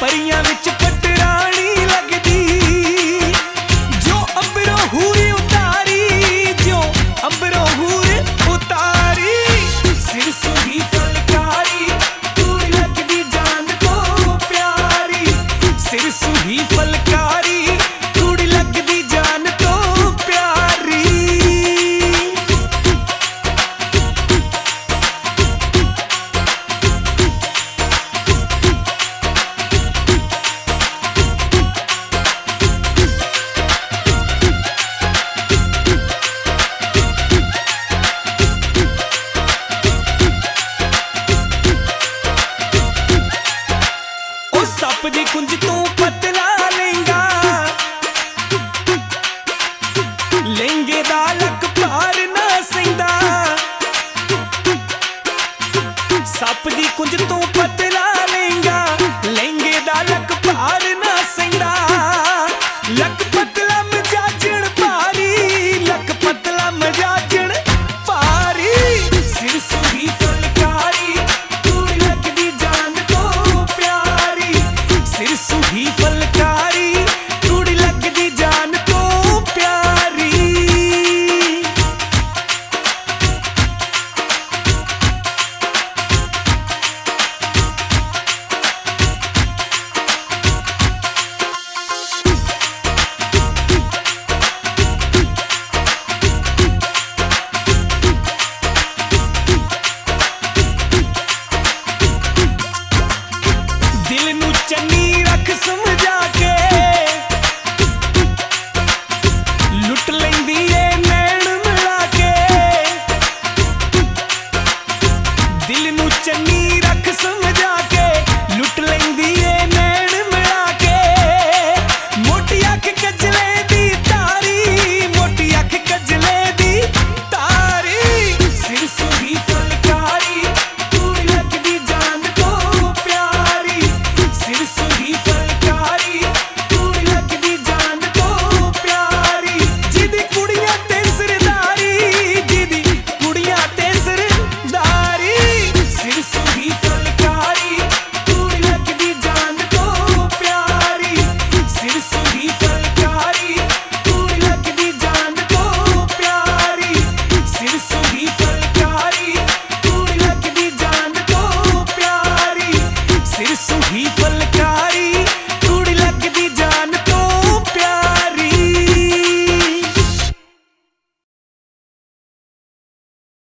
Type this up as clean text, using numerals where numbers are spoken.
परियां विच पटरानी लगदी, जो अंबरों हूर उतारी, जो अंबरों हूर उतारी। सिर सुही फलकारी कुड़ी लगदी जान तो प्यारी, सिर सुही फलकारी कुड़ी लगदी जान तो प्यारी। सप दी कुंज तू पतला लेंगा, लहंगे दा लक पार ना सेंदा। सप दी कुंज तू पतला लेंगा, लहंगे दा लक पार ना सेंदा। लक पतला मजाजण पारी, लक पतला मजाजण पारी। सिर सुही फलकारी कुड़ी लगदी जान तो प्यारी, सिर सुही फलकारी कुड़ी लगदी जान तो प्यारी। दिल नू चन्नी रख समझा के, लुट लैंदी ए नैन मिला के। दिल नू चन्नी रख समझा के, लुट लैंदी ए नैन मिला के। मोटी अख कजले दी तारी, मोटी अख कजले दी तारी। सिर सुही फलकारी कुड़ी लगदी जान तो प्यारी, सिर सुही फलकारी कुड़ी लगदी जान तो प्यारी। जिदी कुड़ियां ते सरदारी, जिदी कुड़ियां ते सरदारी। सिर सुही फलकारी कुड़ी लगदी जान तो प्यारी, सिर सुही फलकारी कुड़ी लगदी जान तो प्यारी। सिर सुही फलकारी कुड़ी लगदी जान तो प्यारी, सिर सुही फलकारी।